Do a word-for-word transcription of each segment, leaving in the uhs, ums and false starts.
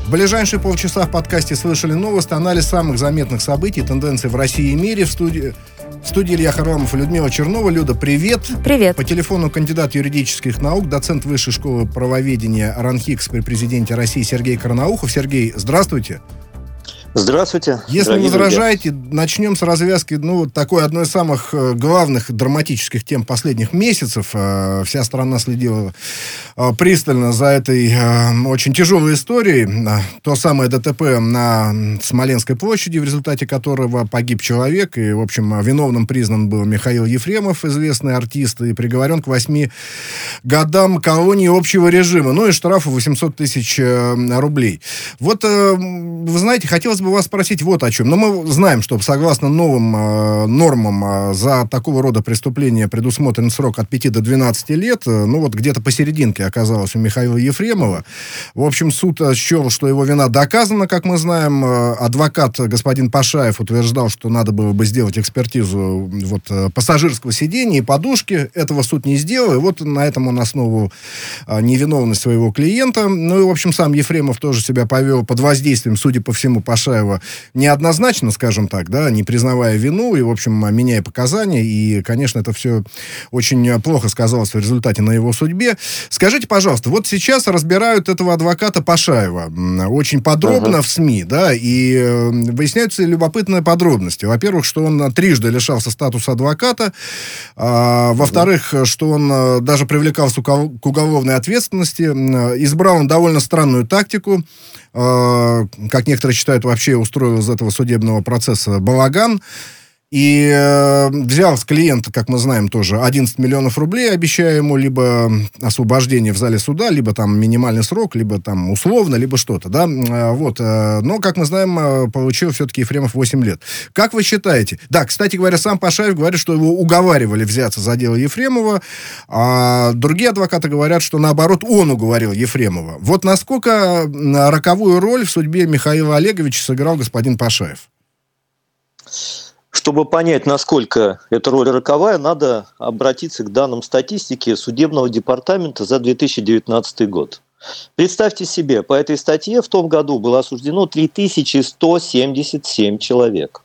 В ближайшие полчаса в подкасте «Слышали новости», анализ самых заметных событий, тенденций в России и мире. В студии, в студии Илья Харламов и Людмила Чернова. Люда, привет. Привет. По телефону кандидат юридических наук, доцент Высшей школы правоведения РАНХИКС при президенте России Сергей Карнаухов. Сергей, здравствуйте. Здравствуйте. Если не возражаете, начнем с развязки, ну, такой одной из самых главных драматических тем последних месяцев. Вся страна следила пристально за этой очень тяжелой историей. То самое ДТП на Смоленской площади, в результате которого погиб человек, и, в общем, виновным признан был Михаил Ефремов, известный артист, и приговорен к восьми годам колонии общего режима, ну и штрафу восемьсот тысяч рублей. Вот, вы знаете, хотелось бы вас спросить вот о чем. Но мы знаем, что согласно новым э, нормам э, за такого рода преступления предусмотрен срок от пяти до двенадцати лет. Э, ну вот где-то посерединке оказалось у Михаила Ефремова. В общем, суд счел, что его вина доказана, как мы знаем. Э, адвокат господин Пашаев утверждал, что надо было бы сделать экспертизу вот, э, пассажирского сидения и подушки. Этого суд не сделал. И вот на этом он основывал э, невиновность своего клиента. Ну и, в общем, сам Ефремов тоже себя повел под воздействием, судя по всему, Пашаева неоднозначно, скажем так, да, не признавая вину и, в общем, меняя показания. И, конечно, это все очень плохо сказалось в результате на его судьбе. Скажите, пожалуйста, вот сейчас разбирают этого адвоката Пашаева очень подробно uh-huh. в СМИ, да, и выясняются любопытные подробности. Во-первых, что он трижды лишался статуса адвоката. А, во-вторых, uh-huh. что он даже привлекался к уголовной ответственности. Избрал он довольно странную тактику. Как некоторые считают, вообще устроил из этого судебного процесса балаган. И э, взял с клиента, как мы знаем, тоже одиннадцать миллионов рублей, обещая ему либо освобождение в зале суда, либо там минимальный срок, либо там условно, либо что-то, да, э, вот. Э, но, как мы знаем, э, получил все-таки Ефремов восемь лет. Как вы считаете? Да, кстати говоря, сам Пашаев говорит, что его уговаривали взяться за дело Ефремова, а другие адвокаты говорят, что, наоборот, он уговорил Ефремова. Вот насколько роковую роль в судьбе Михаила Олеговича сыграл господин Пашаев? Чтобы понять, насколько эта роль роковая, надо обратиться к данным статистики Судебного департамента за две тысячи девятнадцатый год. Представьте себе, по этой статье в том году было осуждено три тысячи сто семьдесят семь человек.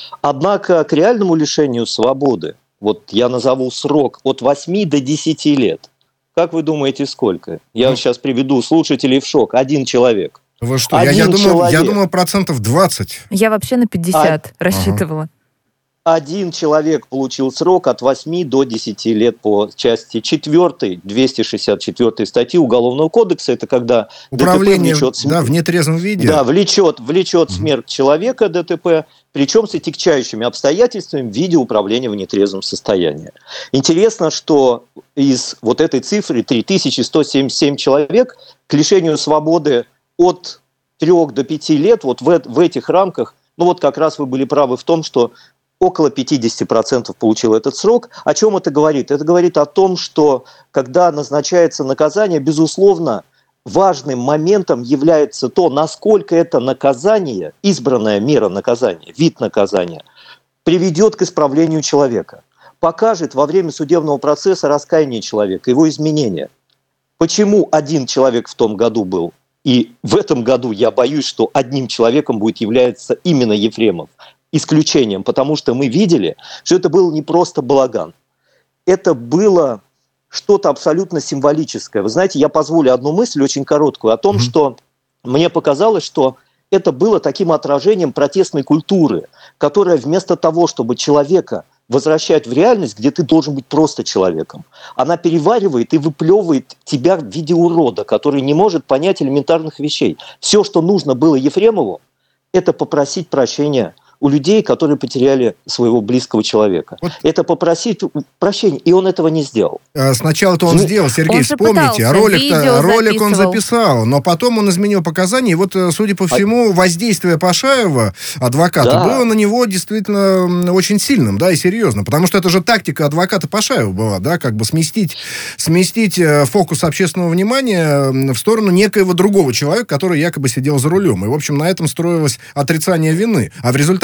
Однако к реальному лишению свободы, вот я назову срок от восьми до десяти лет. Как вы думаете, сколько? Я ну, сейчас приведу слушателей в шок. Один человек. Вы что? Я, я, думал, я думал, процентов двадцать. Я вообще на пятьдесят а... рассчитывала. Ага. Один человек получил срок от восьми до десяти лет по части четвёртой, двести шестьдесят четвёртой статьи Уголовного кодекса. Это когда управление, ДТП влечет, см... да, в нетрезвом виде. Да, влечет, влечет смерть человека ДТП, причем с отягчающими обстоятельствами в виде управления в нетрезвом состоянии. Интересно, что из вот этой цифры три тысячи сто семьдесят семь человек к лишению свободы от трёх до пяти лет, вот в, в этих рамках, ну вот как раз вы были правы в том, что около пятьдесят процентов получил этот срок. О чем это говорит? Это говорит о том, что когда назначается наказание, безусловно, важным моментом является то, насколько это наказание, избранная мера наказания, вид наказания, приведет к исправлению человека, покажет во время судебного процесса раскаяние человека, его изменения. Почему один человек в том году был? И в этом году я боюсь, что одним человеком будет являться именно Ефремов. Исключением, потому что мы видели, что это был не просто балаган. Это было что-то абсолютно символическое. Вы знаете, я позволю одну мысль, очень короткую, о том, mm-hmm. что мне показалось, что это было таким отражением протестной культуры, которая вместо того, чтобы человека возвращать в реальность, где ты должен быть просто человеком, она переваривает и выплевывает тебя в виде урода, который не может понять элементарных вещей. Все, что нужно было Ефремову, это попросить прощения у людей, которые потеряли своего близкого человека. Вот. Это попросить прощения, и он этого не сделал. Сначала-то он ну, сделал, Сергей, он вспомните, ролик, ролик он записал, но потом он изменил показания, и вот, судя по всему, воздействие Пашаева, адвоката, да. было на него действительно очень сильным, да, и серьезным, потому что это же тактика адвоката Пашаева была, да, как бы сместить, сместить фокус общественного внимания в сторону некоего другого человека, который якобы сидел за рулем, и, в общем, на этом строилось отрицание вины, а в результате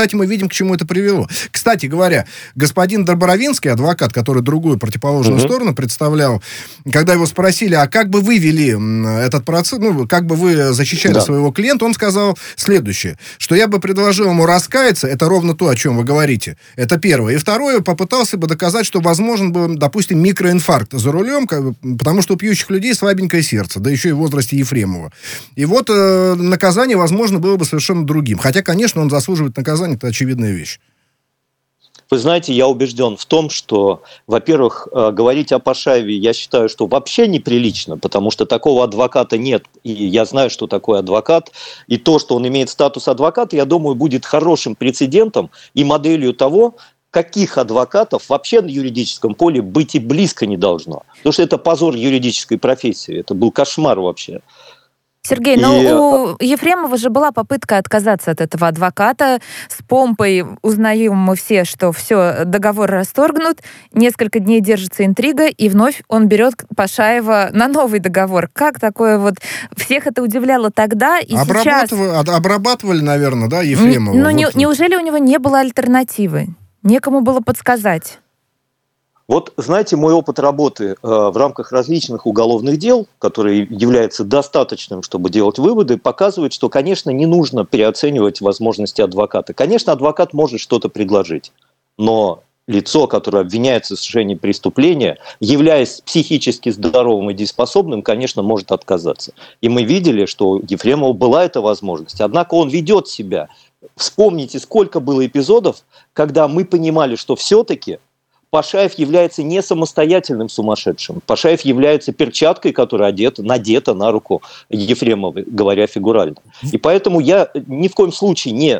результате мы видим, к чему это привело. Кстати говоря, господин Добровинский, адвокат, который другую противоположную угу. сторону представлял, когда его спросили, а как бы вы вели этот процесс, ну, как бы вы защищали да. своего клиента, он сказал следующее, что я бы предложил ему раскаяться, это ровно то, о чем вы говорите. Это первое. И второе, попытался бы доказать, что возможен был, допустим, микроинфаркт за рулем, как бы, потому что у пьющих людей слабенькое сердце, да еще и в возрасте Ефремова. И вот э, наказание, возможно, было бы совершенно другим. Хотя, конечно, он заслуживает наказания, это очевидная вещь. Вы знаете, я убежден в том, что, во-первых, говорить о Пашаеве, я считаю, что вообще неприлично, потому что такого адвоката нет, и я знаю, что такое адвокат, и то, что он имеет статус адвоката, я думаю, будет хорошим прецедентом и моделью того, каких адвокатов вообще на юридическом поле быть и близко не должно. Потому что это позор юридической профессии, это был кошмар вообще. Сергей, но и... у Ефремова же была попытка отказаться от этого адвоката. С помпой узнаем мы все, что все, договор расторгнут. Несколько дней держится интрига, и вновь он берет Пашаева на новый договор. Как такое вот... Всех это удивляло тогда, и сейчас... Обрабатывали, наверное, да, Ефремова? Ну, вот. не, неужели у него не было альтернативы? Некому было подсказать? Вот, знаете, мой опыт работы э, в рамках различных уголовных дел, который является достаточным, чтобы делать выводы, показывает, что, конечно, не нужно переоценивать возможности адвоката. Конечно, адвокат может что-то предложить, но лицо, которое обвиняется в совершении преступления, являясь психически здоровым и дееспособным, конечно, может отказаться. И мы видели, что у Ефремова была эта возможность. Однако он ведет себя. Вспомните, сколько было эпизодов, когда мы понимали, что все-таки Пашаев является не самостоятельным сумасшедшим. Пашаев является перчаткой, которая одета, надета на руку Ефремова, говоря фигурально. И поэтому я ни в коем случае не,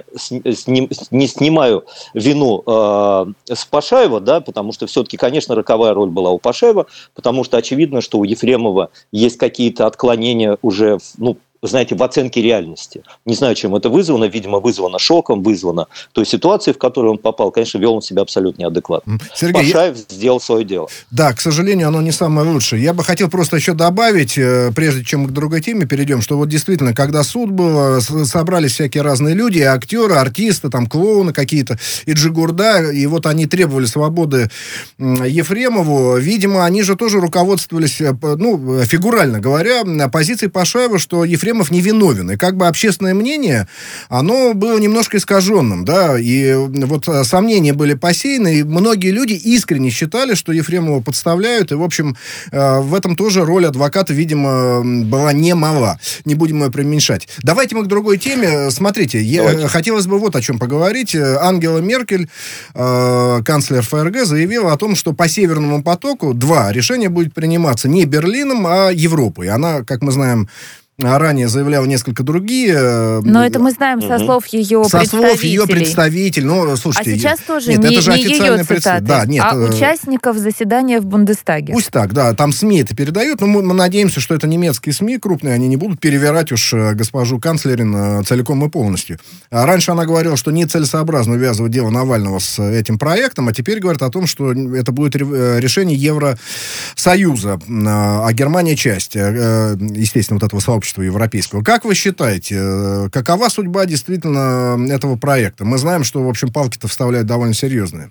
не снимаю вину э, с Пашаева, да, потому что все-таки, конечно, роковая роль была у Пашаева, потому что очевидно, что у Ефремова есть какие-то отклонения уже, ну, знаете, в оценке реальности. Не знаю, чем это вызвано. Видимо, вызвано шоком, вызвано той ситуацией, в которую он попал. Конечно, вел он себя абсолютно неадекватно. Сергей, Пашаев я... сделал свое дело. Да, к сожалению, оно не самое лучшее. Я бы хотел просто еще добавить, прежде чем мы к другой теме перейдем, что вот действительно, когда суд был, собрались всякие разные люди, актеры, артисты, там, клоуны какие-то, и Джигурда, и вот они требовали свободы Ефремову. Видимо, они же тоже руководствовались, ну, фигурально говоря, позицией Пашаева, что Ефремов невиновен. И как бы общественное мнение, оно было немножко искаженным, да, и вот сомнения были посеяны, и многие люди искренне считали, что Ефремова подставляют, и, в общем, в этом тоже роль адвоката, видимо, была немала. Не будем ее преуменьшать. Давайте мы к другой теме. Смотрите, я, хотелось бы вот о чем поговорить. Ангела Меркель, канцлер ФРГ, заявила о том, что по Северному потоку-два решение будет приниматься не Берлином, а Европой. Она, как мы знаем, ранее заявляла несколько другие. Но это мы знаем со слов ее со представителей. слов ее представителей. Ну, слушайте, а сейчас тоже нет, не, это же не ее цитаты, да, нет, а участников заседания в Бундестаге. Пусть так, да, там СМИ это передают, но мы, мы надеемся, что это немецкие СМИ крупные, они не будут перевирать уж госпожу канцлерин целиком и полностью. А раньше она говорила, что нецелесообразно увязывать дело Навального с этим проектом, а теперь говорит о том, что это будет решение Евросоюза, а Германия часть, естественно, вот этого сообщества европейского. Как вы считаете, какова судьба действительно этого проекта? Мы знаем, что, в общем, палки-то вставляют довольно серьезные.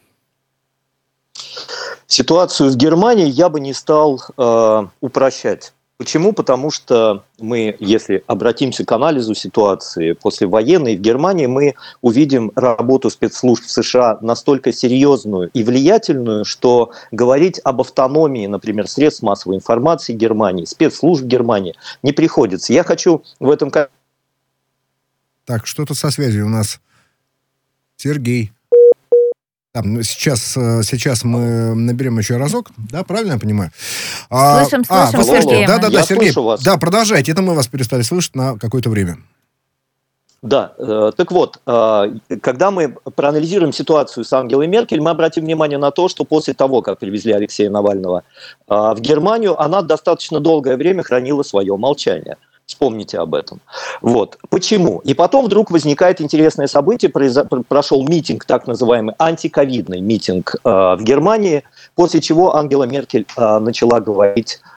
Ситуацию в Германии я бы не стал э, упрощать. Почему? Потому что мы, если обратимся к анализу ситуации послевоенной в Германии, мы увидим работу спецслужб США настолько серьезную и влиятельную, что говорить об автономии, например, средств массовой информации Германии, спецслужб Германии не приходится. Я хочу в этом... Так, что-то со связью у нас. Сергей. Там, сейчас, сейчас мы наберем еще разок, да, правильно я понимаю? Слышим, а, слышим, а, Сергей. Да, да, да, я Сергей, вас. Да, продолжайте, это мы вас перестали слышать на какое-то время. Да, э, так вот, э, когда мы проанализируем ситуацию с Ангелой Меркель, мы обратим внимание на то, что после того, как привезли Алексея Навального э, в Германию, она достаточно долгое время хранила свое молчание. Вспомните об этом. Вот. Почему? И потом вдруг возникает интересное событие. Произо... Прошел митинг, так называемый антиковидный митинг э, в Германии, после чего Ангела Меркель э, начала говорить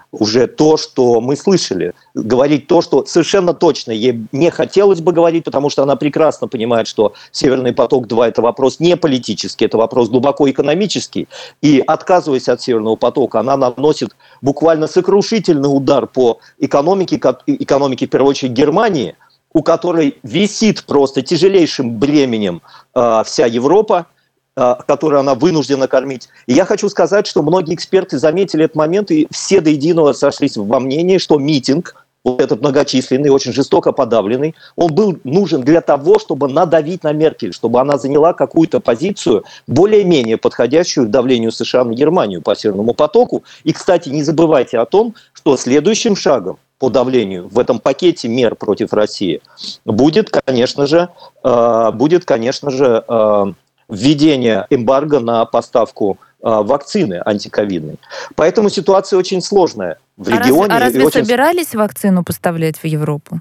уже то, что мы слышали, говорить то, что совершенно точно ей не хотелось бы говорить, потому что она прекрасно понимает, что «Северный поток-два» – это вопрос не политический, это вопрос глубоко экономический, и отказываясь от «Северного потока», она наносит буквально сокрушительный удар по экономике, экономике в первую очередь Германии, у которой висит просто тяжелейшим бременем э, вся Европа, которую она вынуждена кормить. И я хочу сказать, что многие эксперты заметили этот момент, и все до единого сошлись во мнении, что митинг, вот этот многочисленный, очень жестоко подавленный, он был нужен для того, чтобы надавить на Меркель, чтобы она заняла какую-то позицию, более-менее подходящую к давлению США на Германию по Северному потоку. И, кстати, не забывайте о том, что следующим шагом по давлению в этом пакете мер против России будет, конечно же, э, будет, конечно же, э, введение эмбарго на поставку э, вакцины антиковидной. Поэтому ситуация очень сложная в регионе. А, раз, а разве очень... собирались вакцину поставлять в Европу?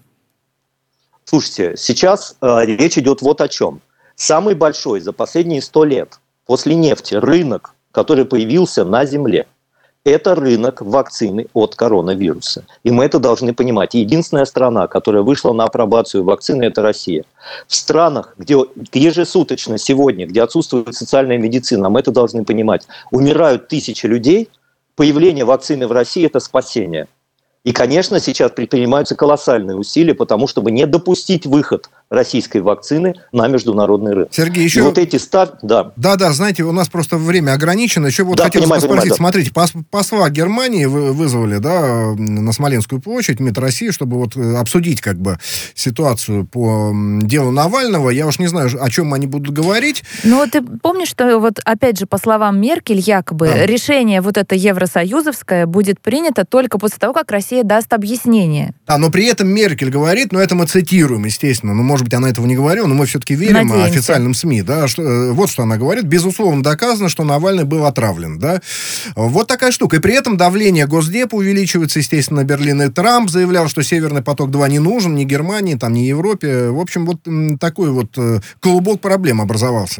Слушайте, сейчас э, речь идет вот о чем. Самый большой за последние сто лет после нефти рынок, который появился на Земле, это рынок вакцины от коронавируса. И мы это должны понимать. Единственная страна, которая вышла на апробацию вакцины, это Россия. В странах, где ежесуточно сегодня, где отсутствует социальная медицина, мы это должны понимать, умирают тысячи людей, появление вакцины в России – это спасение. И, конечно, сейчас предпринимаются колоссальные усилия, потому чтобы не допустить выход российской вакцины на международный рынок. Сергей, еще... И вот эти ставки... Да. Да-да, знаете, у нас просто время ограничено. Еще вот да, хотел понимаю, спросить, понимаю, смотрите, пос, посла Германии вы, вызвали, да, на Смоленскую площадь, МИД России, чтобы вот обсудить как бы ситуацию по делу Навального. Я уж не знаю, о чем они будут говорить. Ну, ты помнишь, что вот опять же, по словам Меркель, якобы да. решение вот это евросоюзовское будет принято только после того, как Россия даст объяснение. Да, но при этом Меркель говорит, но это мы цитируем, естественно, ну, может быть, она этого не говорила, но мы все-таки верим Надеемся. официальным СМИ, да, что, вот что она говорит, безусловно доказано, что Навальный был отравлен, да, вот такая штука, и при этом давление Госдепа увеличивается, естественно, на Берлин, и Трамп заявлял, что Северный поток-два не нужен ни Германии, там, ни Европе, в общем, вот такой вот клубок проблем образовался.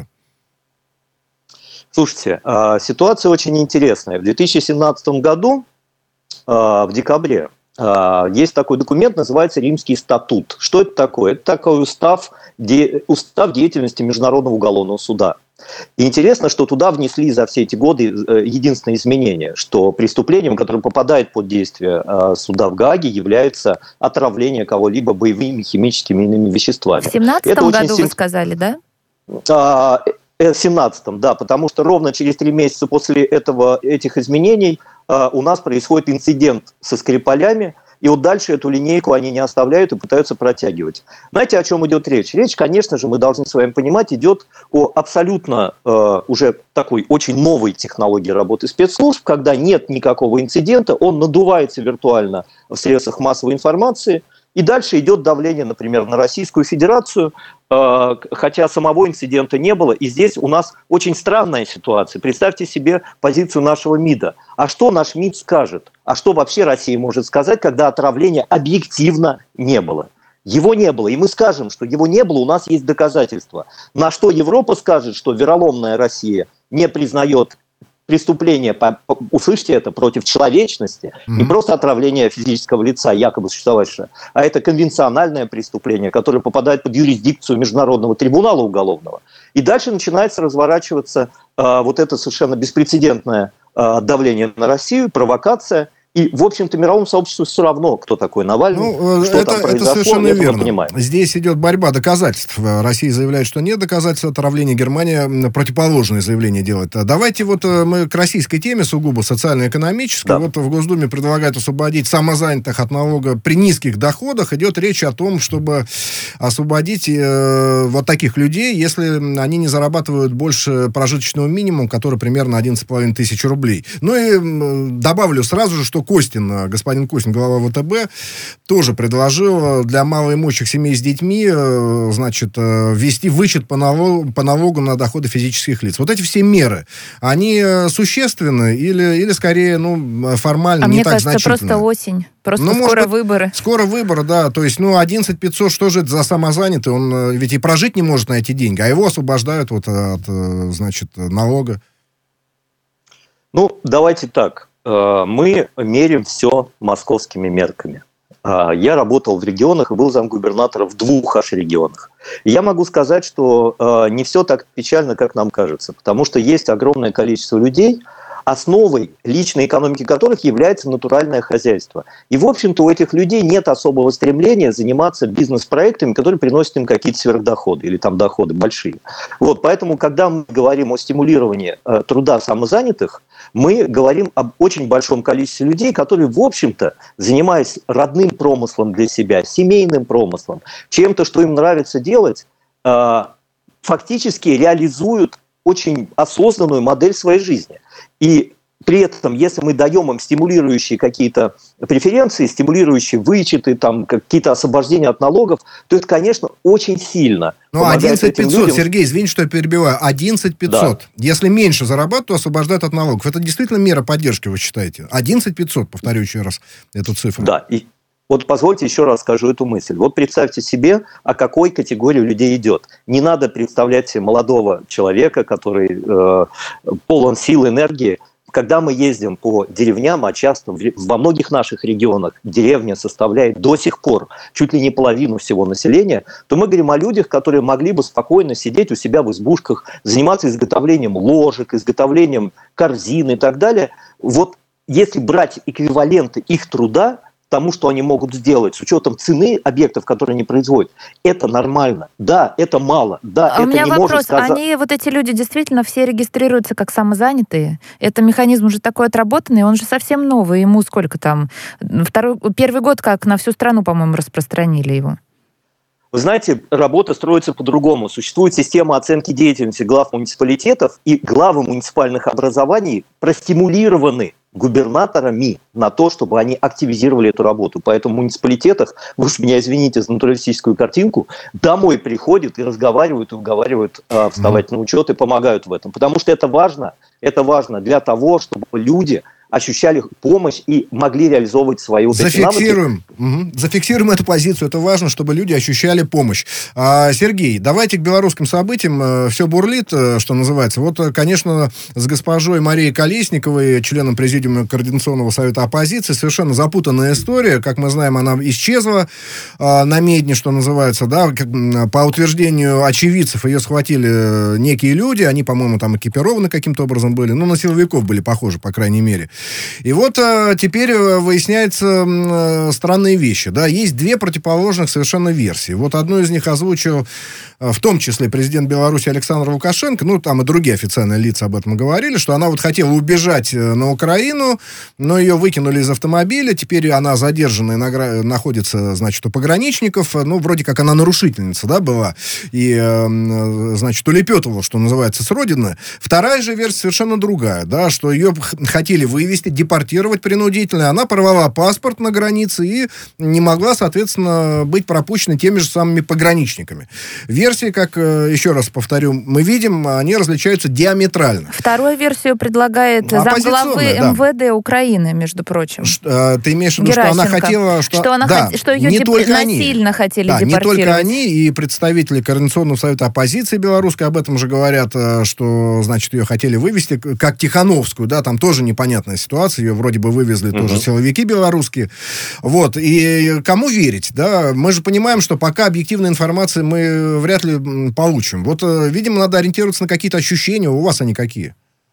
Слушайте, ситуация очень интересная. В две тысячи семнадцатом году, в декабре, есть такой документ, называется Римский статут. Что это такое? Это такой устав, де, устав деятельности Международного уголовного суда. И интересно, что туда внесли за все эти годы единственное изменение, что преступлением, которое попадает под действие суда в Гааге, является отравление кого-либо боевыми химическими иными веществами. В семнадцатом году сим... вы сказали, да? А, в семнадцатом, да, потому что ровно через три месяца после этого, этих изменений у нас происходит инцидент со Скрипалями, и вот дальше эту линейку они не оставляют и пытаются протягивать. Знаете, о чем идет речь? Речь, конечно же, мы должны с вами понимать, идет о абсолютно э, уже такой очень новой технологии работы спецслужб, когда нет никакого инцидента, он надувается виртуально в средствах массовой информации, и дальше идет давление, например, на Российскую Федерацию, э, хотя самого инцидента не было. И здесь у нас очень странная ситуация. Представьте себе позицию нашего МИДа. А что наш МИД скажет? А что вообще Россия может сказать, когда отравления объективно не было? Его не было. И мы скажем, что его не было, у нас есть доказательства. На что Европа скажет, что вероломная Россия не признает преступление, услышьте это, против человечности, mm-hmm. не просто отравление физического лица, якобы существовавшее, а это конвенциональное преступление, которое попадает под юрисдикцию Международного трибунала уголовного. И дальше начинается разворачиваться э, вот это совершенно беспрецедентное э, давление на Россию, провокация. И, в общем-то, мировому сообществу все равно, кто такой Навальный, ну, что это, там произошло, это совершенно это верно. мы понимаем. Здесь идет борьба доказательств. Россия заявляет, что нет доказательств отравления. Германия противоположное заявление делает. Давайте вот мы к российской теме сугубо социально-экономической. Да. Вот в Госдуме предлагают освободить самозанятых от налога при низких доходах. Идет речь о том, чтобы освободить э, вот таких людей, если они не зарабатывают больше прожиточного минимума, который примерно одиннадцать с половиной тысяч рублей. Ну и э, добавлю сразу же, что Костин, господин Костин, глава ВТБ, тоже предложил для малоимущих семей с детьми, значит, ввести вычет по налогу, по налогу на доходы физических лиц. Вот эти все меры, они существенны или, или скорее, ну, формально а не мне так кажется, значительны? просто осень. Просто ну, скоро быть, выборы. Скоро выборы, да. То есть, ну, одиннадцать тысяч пятьсот, что же это за самозанятый? Он ведь и прожить не может на эти деньги, а его освобождают вот от, значит, налога. Ну, давайте так. мы меряем все московскими мерками. Я работал в регионах и был замгубернатора в двух аж регионах. И я могу сказать, что не все так печально, как нам кажется, потому что есть огромное количество людей, основой личной экономики которых является натуральное хозяйство. И, в общем-то, у этих людей нет особого стремления заниматься бизнес-проектами, которые приносят им какие-то сверхдоходы или там доходы большие. Вот, поэтому, когда мы говорим о стимулировании э, труда самозанятых, мы говорим об очень большом количестве людей, которые, в общем-то, занимаясь родным промыслом для себя, семейным промыслом, чем-то, что им нравится делать, э, фактически реализуют очень осознанную модель своей жизни. И при этом, если мы даем им стимулирующие какие-то преференции, стимулирующие вычеты, там, какие-то освобождения от налогов, то это, конечно, очень сильно ну, помогает одиннадцать этим пятьсот, людям. Сергей, извините, что я перебиваю. одиннадцать пятьсот. Да. Если меньше зарабатывают, то освобождают от налогов. Это действительно мера поддержки, вы считаете? одиннадцать пятьсот, повторю еще раз эту цифру. Да, и вот позвольте еще раз скажу эту мысль. Вот представьте себе, о какой категории людей идет. Не надо представлять себе молодого человека, который э, полон сил, энергии. Когда мы ездим по деревням, а часто во многих наших регионах деревня составляет до сих пор чуть ли не половину всего населения, то мы говорим о людях, которые могли бы спокойно сидеть у себя в избушках, заниматься изготовлением ложек, изготовлением корзин и так далее. Вот если брать эквиваленты их труда, тому, что они могут сделать, с учетом цены объектов, которые они производят, это нормально. Да, это мало. Да, а это у меня не вопрос, может сказать... они, вот эти люди, действительно все регистрируются как самозанятые? Это механизм уже такой отработанный, он же совсем новый, ему сколько там? Второй, первый год как на всю страну, по-моему, распространили его. Вы знаете, работа строится по-другому. Существует система оценки деятельности глав муниципалитетов, и главы муниципальных образований простимулированы губернаторами на то, чтобы они активизировали эту работу. Поэтому в муниципалитетах, вы уж меня извините за натуралистическую картинку, домой приходят и разговаривают, и уговаривают э, вставать mm-hmm. на учет и помогают в этом. Потому что это важно. Это важно для того, чтобы люди ощущали помощь и могли реализовывать свою вот Зафиксируем. Угу. Зафиксируем эту позицию. Это важно, чтобы люди ощущали помощь. А, Сергей, давайте к белорусским событиям. Все бурлит, что называется. Вот, конечно, с госпожой Марией Колесниковой, членом Президиума Координационного совета оппозиции, совершенно запутанная история. Как мы знаем, она исчезла а, на медне, что называется. Да? По утверждению очевидцев, ее схватили некие люди. Они, по-моему, там экипированы каким-то образом были. Ну, на силовиков были похожи, по крайней мере. И вот а, теперь выясняются а, странные вещи. Да? Есть две противоположных совершенно версии. Вот одну из них озвучил а, в том числе президент Беларуси Александр Лукашенко. Ну, там и другие официальные лица об этом говорили, что она вот хотела убежать на Украину, но ее выкинули из автомобиля. Теперь она задержана и награ... находится, значит, у пограничников. Ну, вроде как она нарушительница, да, была. И, а, значит, улепетывала, что называется, с родины. Вторая же версия совершенно другая, да, что ее хотели вывести, депортировать принудительно. Она порвала паспорт на границе и не могла, соответственно, быть пропущена теми же самыми пограничниками. Версии, как, еще раз повторю, мы видим, они различаются диаметрально. Вторую версию предлагает замглавы да. МВД Украины, между прочим. Ш, ты имеешь в виду, что она хотела... Что, что, она да, хот... что ее не деп... насильно они. хотели да, депортировать. Не только они, и представители Координационного совета оппозиции белорусской об этом же говорят, что, значит, ее хотели вывести, как Тихановскую, да, там тоже непонятная ситуация, ее вроде бы вывезли uh-huh. тоже силовики белорусские. Вот, и кому верить, да? Мы же понимаем, что пока объективной информации мы вряд ли получим. Вот, видимо, надо ориентироваться на какие-то ощущения. У вас они какие?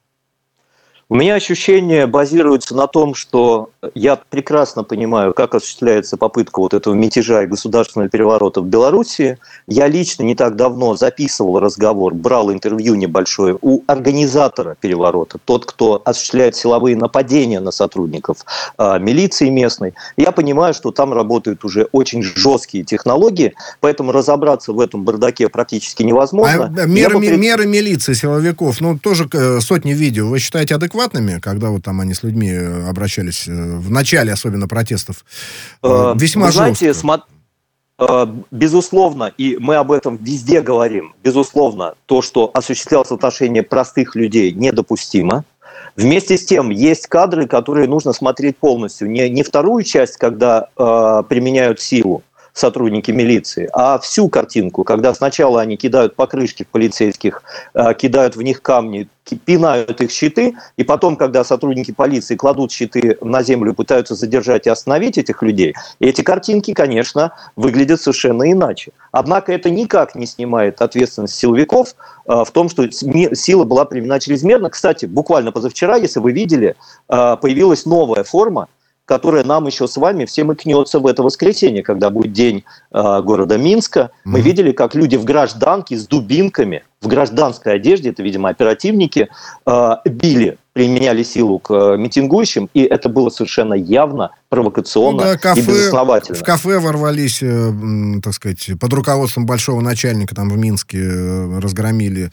У меня ощущения базируются на том, что я прекрасно понимаю, как осуществляется попытка вот этого мятежа и государственного переворота в Беларуси. Я лично не так давно записывал разговор, брал интервью небольшое у организатора переворота, тот, кто осуществляет силовые нападения на сотрудников а, милиции местной. Я понимаю, что там работают уже очень жесткие технологии, поэтому разобраться в этом бардаке практически невозможно. А меры, бы... меры милиции, силовиков, ну, тоже сотни видео. Вы считаете адекватными? Когда вот там они с людьми обращались в начале, особенно протестов, э, весьма вы знаете, жестко. Смо... Э, безусловно, и мы об этом везде говорим, безусловно, то, что осуществлялось в отношении простых людей, недопустимо. Вместе с тем, есть кадры, которые нужно смотреть полностью. Не, не вторую часть, когда э, применяют силу, сотрудники милиции, а всю картинку, когда сначала они кидают покрышки в полицейских, кидают в них камни, пинают их щиты, и потом, когда сотрудники полиции кладут щиты на землю и пытаются задержать и остановить этих людей, эти картинки, конечно, выглядят совершенно иначе. Однако это никак не снимает ответственность силовиков в том, что сила была применена чрезмерно. Кстати, буквально позавчера, если вы видели, появилась новая форма, которая нам еще с вами всем и кнется в это воскресенье, когда будет день э, города Минска. Мы mm-hmm. видели, как люди в гражданке с дубинками, в гражданской одежде, это, видимо, оперативники, э, били, применяли силу к э, митингующим, и это было совершенно явно, провокационно ну, да, кафе, и безосновательно. В кафе ворвались, э, так сказать, под руководством большого начальника там в Минске, э, разгромили.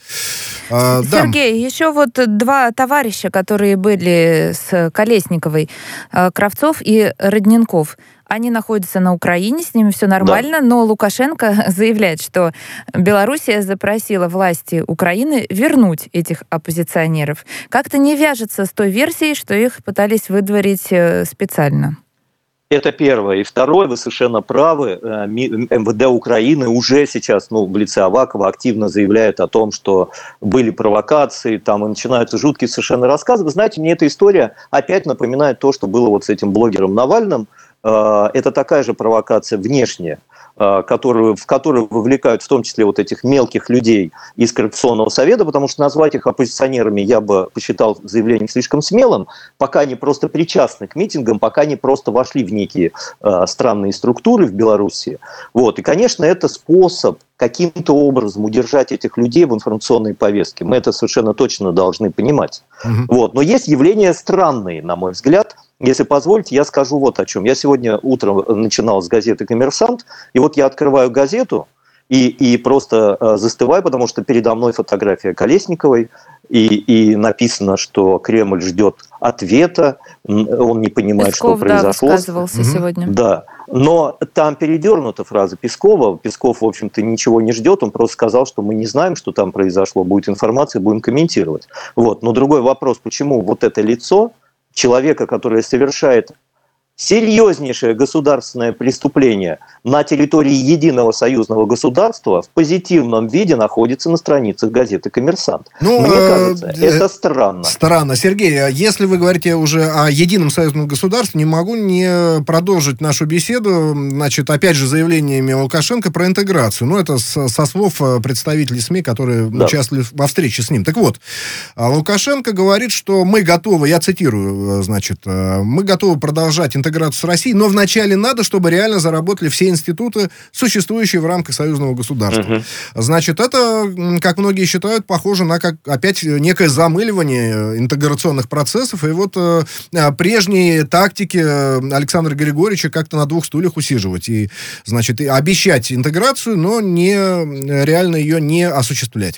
Э, Сергей, да. еще вот два товарища, которые были с Колесниковой, э, Кравцов и Родненков, они находятся на Украине, с ними все нормально, да. но Лукашенко заявляет, что Белоруссия запросила власти Украины вернуть этих оппозиционеров. Как-то не вяжется с той версией, что их пытались выдворить специально. Это первое. И второе, вы совершенно правы, эм вэ дэ Украины уже сейчас, ну, в лице Авакова активно заявляет о том, что были провокации, там и начинаются жуткие совершенно рассказы. Вы знаете, мне эта история опять напоминает то, что было вот с этим блогером Навальным. Это такая же провокация внешняя, которую, в которую вовлекают в том числе вот этих мелких людей из Коррупционного совета, потому что назвать их оппозиционерами я бы посчитал заявлением слишком смелым, пока они просто причастны к митингам, пока они просто вошли в некие э, странные структуры в Беларуси. Вот. И, конечно, это способ каким-то образом удержать этих людей в информационной повестке. Мы это совершенно точно должны понимать. Mm-hmm. Вот. Но есть явления странные, на мой взгляд. Если позволите, я скажу вот о чем. Я сегодня утром начинал с газеты «Коммерсант», и вот я открываю газету и, и просто э, застываю, потому что передо мной фотография Колесниковой, и, и написано, что Кремль ждет ответа, он не понимает, Песков, что произошло. Да, высказывался угу. сегодня. Да, но там передернута фраза Пескова. Песков, в общем-то, ничего не ждет, он просто сказал, что мы не знаем, что там произошло, будет информация, будем комментировать. Вот. Но другой вопрос, почему вот это лицо человека, который совершает серьезнейшее государственное преступление на территории единого союзного государства в позитивном виде находится на страницах газеты «Коммерсант». Ну, Мне кажется, э, это странно. Странно. Сергей, если вы говорите уже о едином союзном государстве, не могу не продолжить нашу беседу, значит, опять же, заявлениями Лукашенко про интеграцию. Ну, это со, со слов представителей СМИ, которые да. участвовали во встрече с ним. Так вот, Лукашенко говорит, что мы готовы, я цитирую, значит, мы готовы продолжать интеграцию с Россией, но вначале надо, чтобы реально заработали все институты, существующие в рамках союзного государства. Uh-huh. Значит, это, как многие считают, похоже на как опять некое замыливание интеграционных процессов, и вот э, прежние тактики Александра Григорьевича как-то на двух стульях усиживать, и, значит, и обещать интеграцию, но не, реально ее не осуществлять.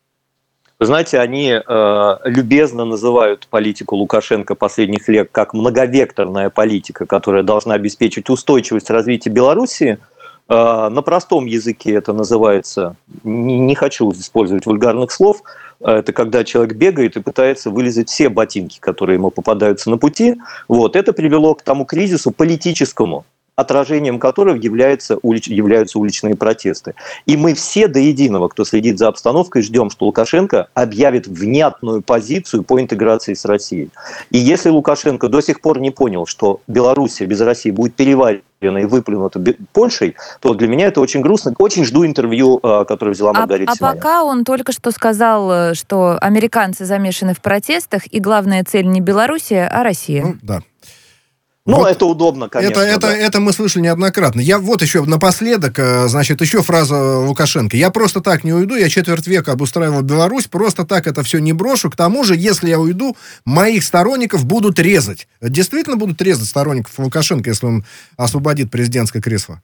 Вы знаете, они э, любезно называют политику Лукашенко последних лет как многовекторная политика, которая должна обеспечить устойчивость развития Белоруссии. Э, на простом языке это называется, не, не хочу использовать вульгарных слов, это когда человек бегает и пытается вылезать все ботинки, которые ему попадаются на пути. Вот. Это привело к тому кризису политическому, отражением которого являются, улич, являются уличные протесты. И мы все до единого, кто следит за обстановкой, ждем, что Лукашенко объявит внятную позицию по интеграции с Россией. И если Лукашенко до сих пор не понял, что Белоруссия без России будет переварена и выплюнута Польшей, то для меня это очень грустно. Очень жду интервью, которое взяла Маргарита а, Симонян. А пока он только что сказал, что американцы замешаны в протестах, и главная цель не Белоруссия, а Россия. Ну, да. Ну, вот это удобно, конечно. Это, это, да. это мы слышали неоднократно. Я вот еще напоследок, значит, еще фраза Лукашенко. Я просто так не уйду, я четверть века обустраивал Беларусь, просто так это все не брошу. К тому же, если я уйду, моих сторонников будут резать. Действительно будут резать сторонников Лукашенко, если он освободит президентское кресло?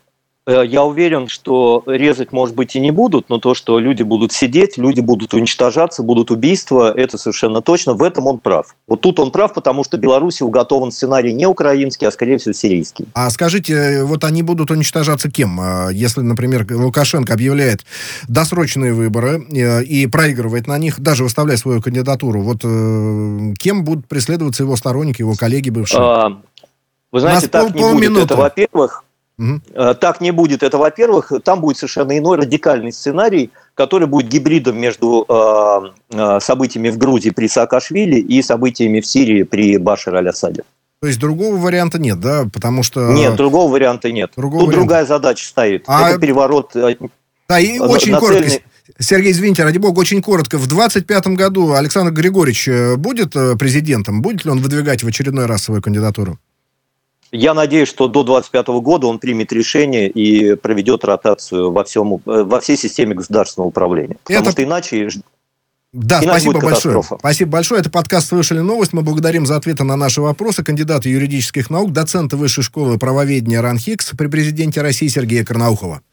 Я уверен, что резать, может быть, и не будут, но то, что люди будут сидеть, люди будут уничтожаться, будут убийства, это совершенно точно. В этом он прав. Вот тут он прав, потому что Беларуси уготован сценарий не украинский, а, скорее всего, сирийский. А скажите, вот они будут уничтожаться кем? Если, например, Лукашенко объявляет досрочные выборы и проигрывает на них, даже выставляя свою кандидатуру, вот кем будут преследоваться его сторонники, его коллеги бывшие? А, вы знаете, так пол- не будет. Это, во-первых... Угу. Так не будет. Это, во-первых, там будет совершенно иной радикальный сценарий, который будет гибридом между э, событиями в Грузии при Саакашвили и событиями в Сирии при Башаре аль-Асаде. То есть другого варианта нет, да? Потому что... Нет, другого варианта нет. Другого Тут варианта... другая задача стоит. А... Это переворот... Да, и очень нацеленный... коротко, Сергей, извините, ради бога, очень коротко. В двадцать пятом году Александр Григорьевич будет президентом? Будет ли он выдвигать в очередной раз свою кандидатуру? Я надеюсь, что до двадцать пятого года он примет решение и проведет ротацию во, всем, во всей системе государственного управления. Потому Это... что иначе... Да, иначе спасибо большое. Спасибо большое. Это подкаст «Слышали новость». Мы благодарим за ответы на наши вопросы кандидата юридических наук, доцента Высшей школы правоведения РАН Хикс при президенте России Сергея Карнаухова.